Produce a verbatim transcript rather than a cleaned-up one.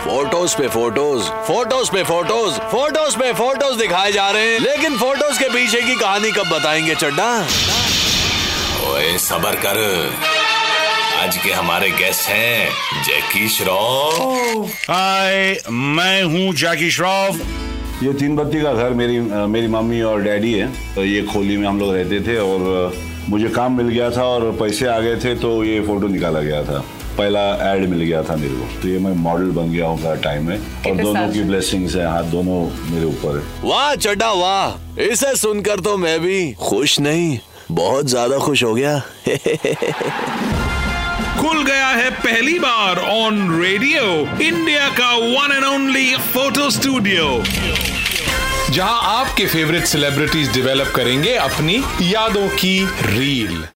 Photos पे photos, photos पे photos, photos पे फोटोज दिखाए जा रहे हैं, लेकिन फोटोज के पीछे की कहानी कब बताएंगे चड्डा? ओए सबर कर, आज के हमारे गेस्ट हैं जैकी श्रॉफ। हाय, मैं हूँ जैकी श्रॉफ। ये तीन बत्ती का घर मेरी मेरी मम्मी और डैडी है। तो ये खोली में हम लोग रहते थे और मुझे काम मिल गया था और पैसे आ गए थे तो ये फोटो निकाला गया था। पहला ऐड मिल गया था मेरे को, तो ये मैं मॉडल बन गया हूँ टाइम में। और दोनों की ब्लेसिंग्स हैं, हाथ दोनों मेरे ऊपर है। वाह चड्डा वाह, इसे सुनकर तो मैं भी खुश नहीं बहुत ज्यादा खुश हो गया। खुल गया है पहली बार ऑन रेडियो इंडिया का one and only photo studio, जहां आपके फेवरेट सेलिब्रिटीज डेवलप करेंगे अपनी यादों की रील।